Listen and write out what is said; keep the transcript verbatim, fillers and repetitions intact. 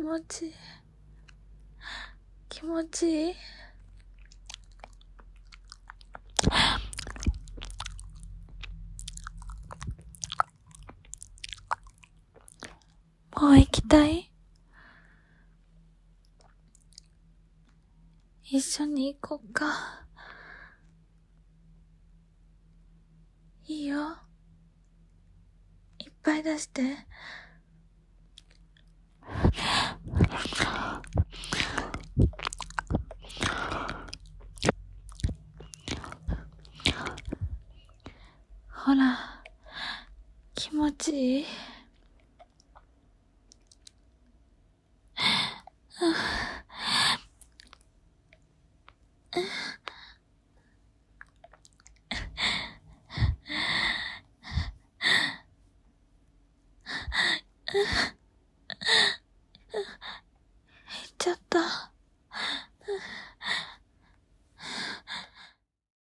持ちいい。気持ちいい。もう行きたい？一緒に行こっか。いいよ。いっぱい出して。ほら、気持ちいい。